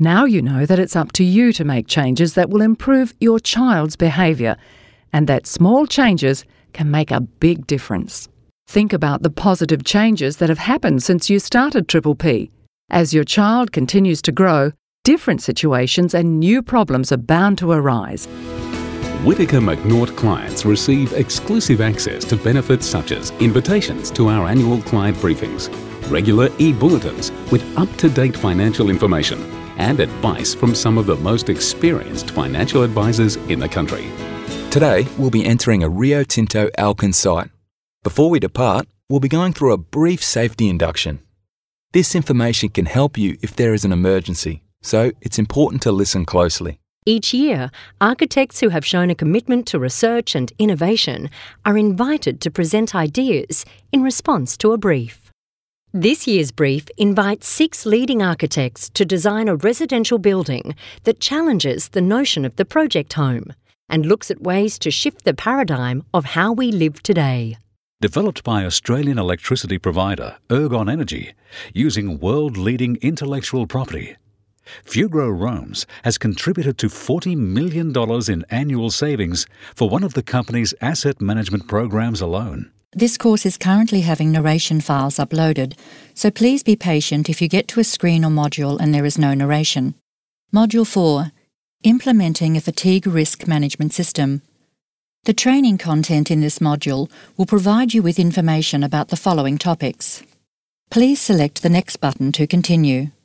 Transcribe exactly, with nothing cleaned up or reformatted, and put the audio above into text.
Now you know that it's up to you to make changes that will improve your child's behaviour, and that small changes can make a big difference. Think about the positive changes that have happened since you started Triple P. As your child continues to grow, different situations and new problems are bound to arise. Whittaker Macnaught clients receive exclusive access to benefits such as invitations to our annual client briefings, regular e-bulletins with up-to-date financial information, and advice from some of the most experienced financial advisors in the country. Today, we'll be entering a Rio Tinto Alcan site. Before we depart, we'll be going through a brief safety induction. This information can help you if there is an emergency, so it's important to listen closely. Each year, architects who have shown a commitment to research and innovation are invited to present ideas in response to a brief. This year's brief invites six leading architects to design a residential building that challenges the notion of the project home and looks at ways to shift the paradigm of how we live today. Developed by Australian electricity provider Ergon Energy, using world-leading intellectual property, Fugro Romes has contributed to forty million dollars in annual savings for one of the company's asset management programs alone. This course is currently having narration files uploaded, so please be patient if you get to a screen or module and there is no narration. Module four. Implementing a fatigue risk management system. The training content in this module will provide you with information about the following topics. Please select the next button to continue.